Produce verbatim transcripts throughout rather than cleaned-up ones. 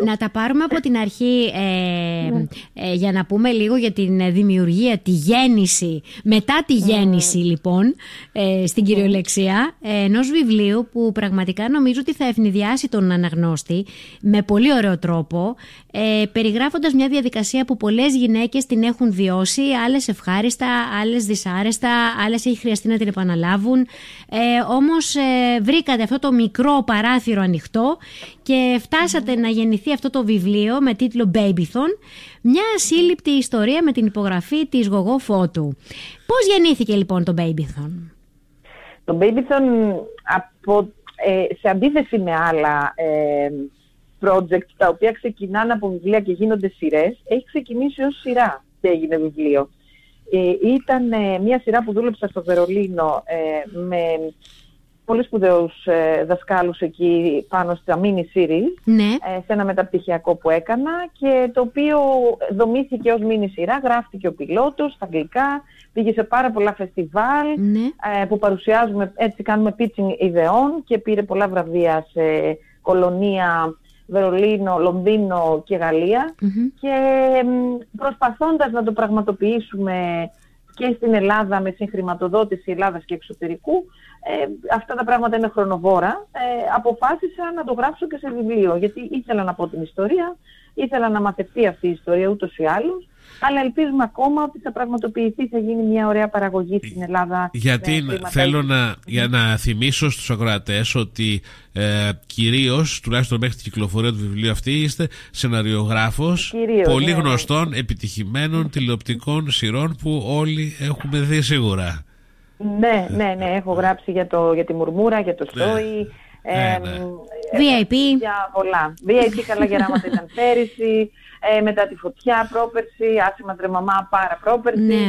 Να τα πάρουμε από την αρχή ε, ναι. ε, για να πούμε λίγο για την δημιουργία, τη γέννηση, μετά τη γέννηση mm. λοιπόν, ε, στην κυριολεξία, ε, ενός βιβλίου που πραγματικά νομίζω ότι θα ευνηδιάσει τον αναγνώστη με πολύ ωραίο τρόπο, ε, περιγράφοντας μια διαδικασία που πολλές γυναίκες την έχουν βιώσει, άλλες ευχάριστα, άλλες δυσάρεστα, άλλες έχει χρειαστεί να την επαναλάβουν. Ε, όμως ε, βρήκατε αυτό το μικρό παράθυρο ανοιχτό και φτάσατε mm. να γεννηθεί αυτό το βιβλίο με τίτλο Babython, μια ασύλληπτη ιστορία με την υπογραφή της Γογό Φώτου. Πώς γεννήθηκε λοιπόν το Babython? Το Babython, από, ε, σε αντίθεση με άλλα ε, project τα οποία ξεκινάνε από βιβλία και γίνονται σειρές, έχει ξεκινήσει ως σειρά και έγινε βιβλίο. Ε, ήταν ε, μια σειρά που δούλεψα στο Βερολίνο ε, με πολύ σπουδαίους ε, δασκάλους εκεί πάνω στα mini series, ναι. ε, σε ένα μεταπτυχιακό που έκανα, και το οποίο δομήθηκε ως mini σειρά, γράφτηκε ο πιλότος στα αγγλικά, πήγε σε πάρα πολλά φεστιβάλ, ναι. ε, που παρουσιάζουμε, έτσι κάνουμε pitching ιδεών, και πήρε πολλά βραβεία σε Κολονία, Βερολίνο, Λονδίνο και Γαλλία, mm-hmm. και προσπαθώντας να το πραγματοποιήσουμε και στην Ελλάδα με συγχρηματοδότηση Ελλάδας και εξωτερικού, ε, αυτά τα πράγματα είναι χρονοβόρα, ε, αποφάσισα να το γράψω και σε βιβλίο, γιατί ήθελα να πω την ιστορία, ήθελα να μαθευτεί αυτή η ιστορία ούτως ή άλλως, αλλά ελπίζουμε ακόμα ότι θα πραγματοποιηθεί, θα γίνει μια ωραία παραγωγή στην Ελλάδα. Γιατί θέλω να, για να θυμίσω στους ακροατές ότι ε, κυρίως, τουλάχιστον μέχρι την κυκλοφορία του βιβλίου αυτή, είστε σεναριογράφος κυρίως, πολύ ναι, γνωστών, ναι. επιτυχημένων τηλεοπτικών σειρών που όλοι έχουμε δει σίγουρα. Ναι, ναι, ναι, έχω γράψει για, το, για τη Μουρμούρα, για το Σόι, ναι. Ε, ναι. ε, βι άι πι. Για πολλά. βι άι πι, καλά γεράματα ήταν πέρυσι, ε, μετά τη φωτιά πρόπερση, άσημα τρεμαμά πάρα πρόπερση, ναι.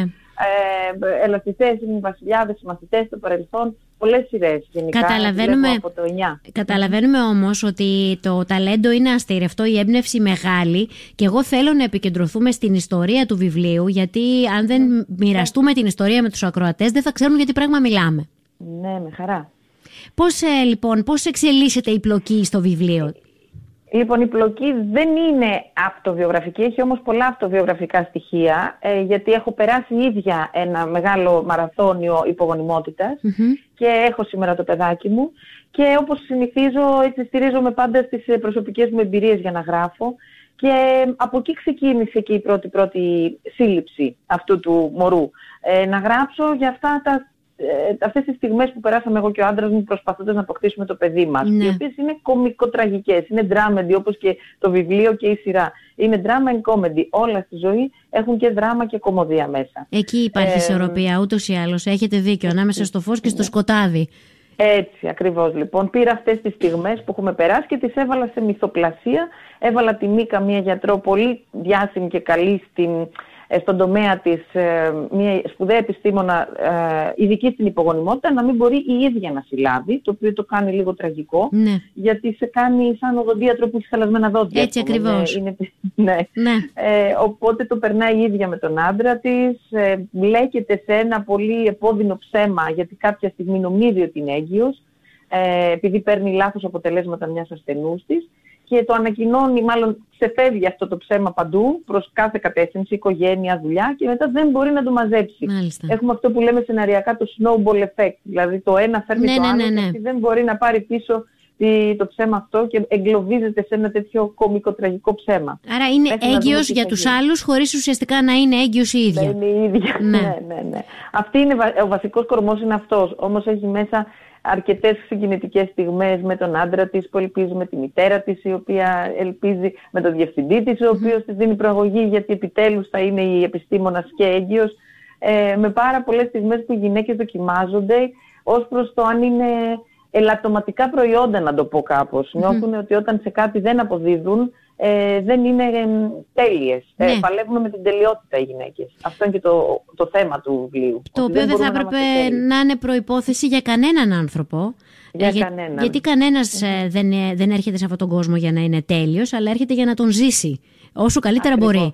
ε, ελαστιστές, οι βασιλιάδες, οι μαθητές στο παρελθόν, πολλές σειρές γενικά. Καταλαβαίνουμε, από το εννιά. Καταλαβαίνουμε όμως ότι το ταλέντο είναι αστήρευτο, η έμπνευση μεγάλη, και εγώ θέλω να επικεντρωθούμε στην ιστορία του βιβλίου, γιατί αν δεν mm. μοιραστούμε mm. την ιστορία με τους ακροατές δεν θα ξέρουν για τι πράγμα μιλάμε. Ναι, με χαρά. Πώς ε, λοιπόν, πώς εξελίσσεται η πλοκή στο βιβλίο? Λοιπόν, η πλοκή δεν είναι αυτοβιογραφική, έχει όμως πολλά αυτοβιογραφικά στοιχεία, ε, γιατί έχω περάσει ίδια ένα μεγάλο μαραθώνιο υπογονιμότητας mm-hmm. και έχω σήμερα το παιδάκι μου, και όπως συνηθίζω, έτσι στηρίζομαι πάντα στις προσωπικές μου εμπειρίες για να γράφω, και από εκεί ξεκίνησε και η πρώτη πρώτη σύλληψη αυτού του μωρού. Ε, να γράψω για αυτά τα Ε, αυτές τις στιγμές που περάσαμε εγώ και ο άντρας μου προσπαθώντας να αποκτήσουμε το παιδί μας, ναι. οι οποίες είναι κωμικοτραγικές, είναι dramedy όπως και το βιβλίο και η σειρά. Είναι drama and comedy. Όλα στη ζωή έχουν και δράμα και κωμωδία μέσα. Εκεί υπάρχει ε, ισορροπία ούτως ή άλλως. Έχετε δίκιο, ανάμεσα στο φως και στο σκοτάδι. Έτσι ακριβώς λοιπόν. Πήρα αυτές τις στιγμές που έχουμε περάσει και τις έβαλα σε μυθοπλασία. Έβαλα τη Μίκα, μια γιατρό πολύ διάσημη και καλή στην... στον τομέα της, μια σπουδαία επιστήμονα, ειδική στην υπογονιμότητα, να μην μπορεί η ίδια να συλλάβει, το οποίο το κάνει λίγο τραγικό, ναι. γιατί σε κάνει σαν οδοντίατρο που έχει χαλασμένα δόντια. Έτσι ακριβώς. Είναι, ναι. Ναι. Ε, οπότε το περνάει η ίδια με τον άντρα της, ε, μπλέκεται σε ένα πολύ επώδυνο ψέμα, γιατί κάποια στιγμή νομίζει ότι είναι έγκυος, ε, επειδή παίρνει λάθος αποτελέσματα μιας ασθενούς της, και το ανακοινώνει, μάλλον ξεφεύγει αυτό το ψέμα παντού, προς κάθε κατεύθυνση, οικογένεια, δουλειά, και μετά δεν μπορεί να το μαζέψει. Μάλιστα. Έχουμε αυτό που λέμε σεναριακά το snowball effect, δηλαδή το ένα φέρνει ναι, το ναι, άλλο, ναι, ναι. και δεν μπορεί να πάρει πίσω το ψέμα αυτό και εγκλωβίζεται σε ένα τέτοιο κωμικοτραγικό ψέμα. Άρα είναι Έχει έγκυος για τους άλλους, χωρίς ουσιαστικά να είναι έγκυος η ίδια. Να είναι η ίδια. Ναι. ναι, ναι, ναι. Αυτή είναι, ο βασικός κορμός είναι αυτός, όμως έχει μέσα αρκετές συγκινητικές στιγμές με τον άντρα της που ελπίζει, με τη μητέρα της η οποία ελπίζει, με τον διευθυντή της ο οποίος της δίνει προαγωγή γιατί επιτέλους θα είναι η επιστήμονας και έγκυος, ε, με πάρα πολλές στιγμές που οι γυναίκες δοκιμάζονται ως προς το αν είναι ελαττωματικά προϊόντα, να το πω κάπως. Mm-hmm. Νιώθουν ότι όταν σε κάτι δεν αποδίδουν, ε, δεν είναι ε, τέλειες. Ναι. Ε, παλεύουν με την τελειότητα οι γυναίκες. Αυτό είναι και το, το θέμα του βιβλίου. Το οποίο δεν, δεν θα έπρεπε να, να είναι προϋπόθεση για κανέναν άνθρωπο. Για ε, για, κανέναν. Γιατί κανένας ε, δεν, ε, δεν έρχεται σε αυτόν τον κόσμο για να είναι τέλειος, αλλά έρχεται για να τον ζήσει όσο καλύτερα Ακριβώς. μπορεί.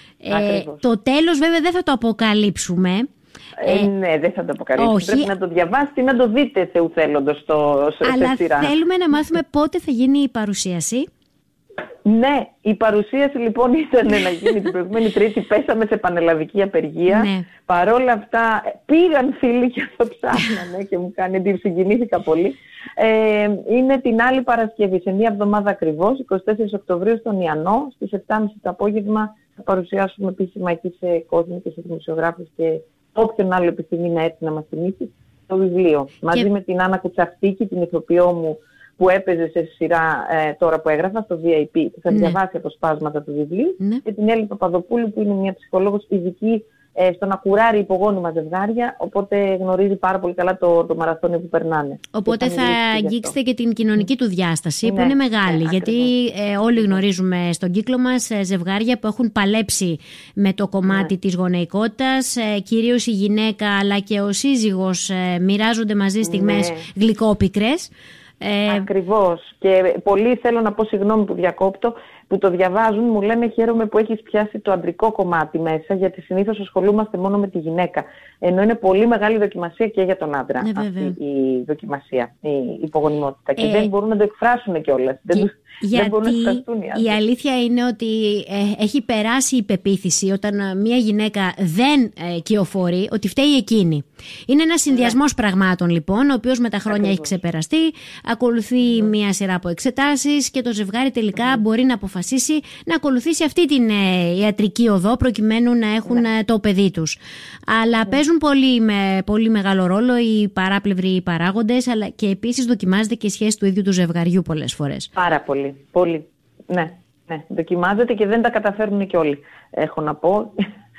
Ε, το τέλος βέβαια δεν θα το αποκαλύψουμε. Ε, ναι, δεν θα το αποκαλύψουμε. Όχι. Πρέπει να το διαβάσετε ή να το δείτε θεού θέλοντος στο, σε Αλλά σειρά. Θέλουμε να μάθουμε πότε θα γίνει η παρουσίαση. Ναι, η παρουσίαση λοιπόν ήταν να γίνει την προηγούμενη Τρίτη, πέσαμε σε πανελλαδική απεργία. Ναι. Παρόλα αυτά πήγαν φίλοι και το ψάχνανε και μου κάνει εντύπωση, συγκινήθηκα πολύ. Ε, είναι την άλλη Παρασκευή, σε μία εβδομάδα ακριβώς, εικοστή τέταρτη Οκτωβρίου στον Ιαννό, στις επτά και μισή το απόγευμα θα παρουσιάσουμε επίσημα εκεί σε κόσμο και σε δημοσιογράφους και όποιον άλλο επιθυμεί να έρθει να μας θυμίσει το βιβλίο. Και... μαζί με την Άννα Κουτσαφτίκη, την ηθοποιό μου, που έπαιζε σε σειρά ε, τώρα που έγραφα στο βι άι πι, που θα ναι. διαβάσει αποσπάσματα του βιβλίου, ναι. και την Έλλη Παπαδοπούλου, που είναι μια ψυχολόγος ειδική ε, στο να κουράρει υπογόνιμα ζευγάρια, οπότε γνωρίζει πάρα πολύ καλά το, το μαραθώνιο που περνάνε. Οπότε θα, θα αγγίξετε και την κοινωνική του διάσταση, ναι, που είναι μεγάλη, ναι, γιατί ε, όλοι γνωρίζουμε στον κύκλο μας ε, ζευγάρια που έχουν παλέψει με το κομμάτι, ναι, της γονεϊκότητας, ε, κυρίως η γυναίκα αλλά και ο σύζυγος ε, μοιράζονται μαζί στιγμές, ναι, γλυκόπικρες. Ε... Ακριβώς. Και πολλοί, θέλω να πω συγγνώμη που διακόπτω, που το διαβάζουν, μου λένε χαίρομαι που έχεις πιάσει το αντρικό κομμάτι μέσα, γιατί συνήθως ασχολούμαστε μόνο με τη γυναίκα. Ενώ είναι πολύ μεγάλη δοκιμασία και για τον άντρα, ναι, αυτή η δοκιμασία, η υπογονιμότητα. Και ε... δεν μπορούν να το εκφράσουν κιόλας. Και... δεν, γιατί δεν μπορούν να εκφραστούν οι άντρες. Η αλήθεια είναι ότι ε, έχει περάσει η πεποίθηση όταν μια γυναίκα δεν ε, κυοφορεί, ότι φταίει εκείνη. Είναι ένας συνδυασμός, ναι, πραγμάτων λοιπόν, ο οποίος με τα χρόνια, ακριβώς, έχει ξεπεραστεί. Ακολουθεί, mm, μια σειρά από εξετάσεις και το ζευγάρι τελικά, mm, μπορεί να αποφασίσει να ακολουθήσει αυτή την ε, ιατρική οδό προκειμένου να έχουν, ναι, ε, το παιδί τους. Αλλά, mm, παίζουν πολύ, με, πολύ μεγάλο ρόλο οι παράπλευροι παράγοντες, αλλά και επίσης δοκιμάζεται και η σχέση του ίδιου του ζευγαριού πολλές φορές. Πάρα πολύ. Πολύ. Ναι, ναι, δοκιμάζεται και δεν τα καταφέρουν και όλοι, έχω να πω.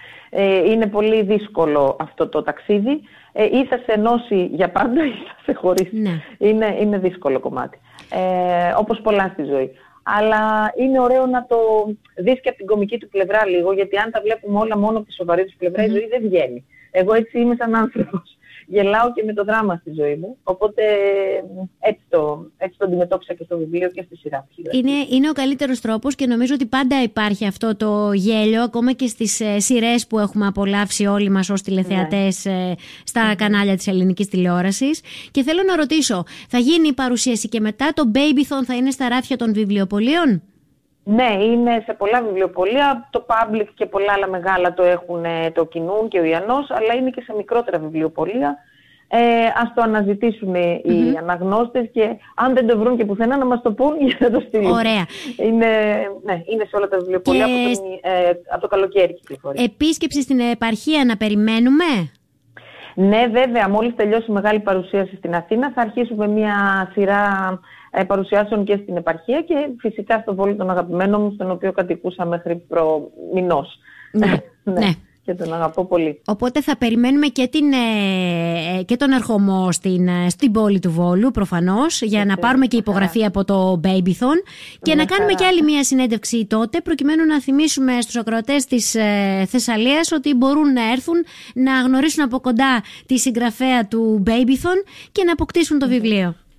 Ε, είναι πολύ δύσκολο αυτό το ταξίδι. Ε, ή θα σε ενώσει για πάντα ή θα σε χωρίσει. Ναι. Είναι, είναι δύσκολο κομμάτι. Ε, όπως πολλά στη ζωή. Αλλά είναι ωραίο να το δεις και από την κωμική του πλευρά λίγο, γιατί αν τα βλέπουμε όλα μόνο από τη σοβαρή του πλευρά, mm-hmm, η ζωή δεν βγαίνει. Εγώ έτσι είμαι σαν άνθρωπος. Γελάω και με το δράμα στη ζωή μου, οπότε έτσι το, έτσι το αντιμετώπισα και στο βιβλίο και στη σειρά. Είναι, είναι ο καλύτερος τρόπος και νομίζω ότι πάντα υπάρχει αυτό το γέλιο, ακόμα και στις ε, σειρές που έχουμε απολαύσει όλοι μας ως τηλεθεατές, ναι, ε, στα, mm-hmm, κανάλια της ελληνικής τηλεόρασης. Και θέλω να ρωτήσω, θα γίνει η παρουσίαση και μετά το Babython θα είναι στα ράφια των βιβλιοπωλείων? Ναι, είναι σε πολλά βιβλιοπωλεία, το Public και πολλά άλλα μεγάλα το έχουν, το κινούν και ο Ιαννός, αλλά είναι και σε μικρότερα βιβλιοπωλεία. Ε, ας το αναζητήσουν, mm-hmm, οι αναγνώστες και αν δεν το βρουν και πουθενά να μας το πούν για να το στείλουν. Ωραία. Είναι, ναι, είναι σε όλα τα βιβλιοπωλεία και... από, τον, ε, από το καλοκαίρι κυκλοφορεί. Επίσκεψη στην επαρχία να περιμένουμε? Ναι, βέβαια, μόλις τελειώσει η μεγάλη παρουσίαση στην Αθήνα θα αρχίσουμε μια σειρά ε, παρουσιάσεων και στην επαρχία και φυσικά στο Βόλο των αγαπημένων μου, στον οποίο κατοικούσα μέχρι προμηνός. Ναι, ναι. ναι. Και τον αγαπώ πολύ. Οπότε θα περιμένουμε και, την, ε, και τον ερχομό στην, στην πόλη του Βόλου προφανώς, για να πάρουμε και υπογραφή από το Babython και να κάνουμε και άλλη μια συνέντευξη τότε, προκειμένου να θυμίσουμε στους ακροατές της ε, Θεσσαλίας ότι μπορούν να έρθουν να γνωρίσουν από κοντά τη συγγραφέα του Babython και να αποκτήσουν το βιβλίο.